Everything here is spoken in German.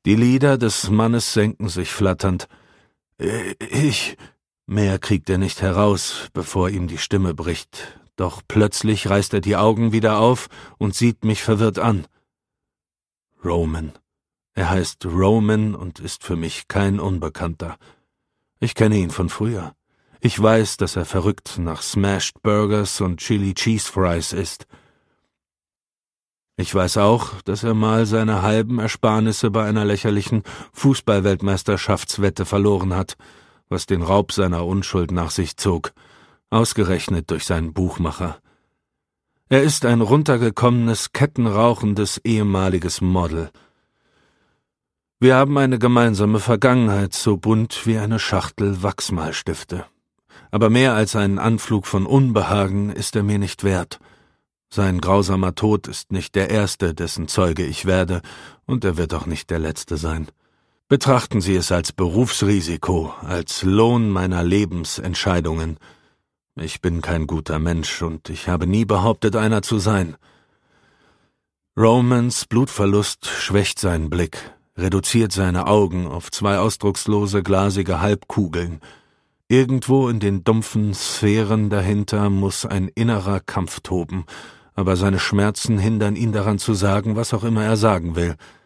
Die Lider des Mannes senken sich flatternd. Mehr kriegt er nicht heraus, bevor ihm die Stimme bricht. Doch plötzlich reißt er die Augen wieder auf und sieht mich verwirrt an. Roman. Er heißt Roman und ist für mich kein Unbekannter. Ich kenne ihn von früher. Ich weiß, dass er verrückt nach Smashed Burgers und Chili Cheese Fries ist. Ich weiß auch, dass er mal seine halben Ersparnisse bei einer lächerlichen Fußball-Weltmeisterschaftswette verloren hat, was den Raub seiner Unschuld nach sich zog, ausgerechnet durch seinen Buchmacher. Er ist ein runtergekommenes, kettenrauchendes ehemaliges Model. Wir haben eine gemeinsame Vergangenheit, so bunt wie eine Schachtel Wachsmalstifte. Aber mehr als einen Anflug von Unbehagen ist er mir nicht wert. Sein grausamer Tod ist nicht der erste, dessen Zeuge ich werde, und er wird auch nicht der letzte sein. Betrachten Sie es als Berufsrisiko, als Lohn meiner Lebensentscheidungen. Ich bin kein guter Mensch, und ich habe nie behauptet, einer zu sein. Romans Blutverlust schwächt seinen Blick, reduziert seine Augen auf 2 ausdruckslose, glasige Halbkugeln. Irgendwo in den dumpfen Sphären dahinter muss ein innerer Kampf toben, aber seine Schmerzen hindern ihn daran zu sagen, was auch immer er sagen will.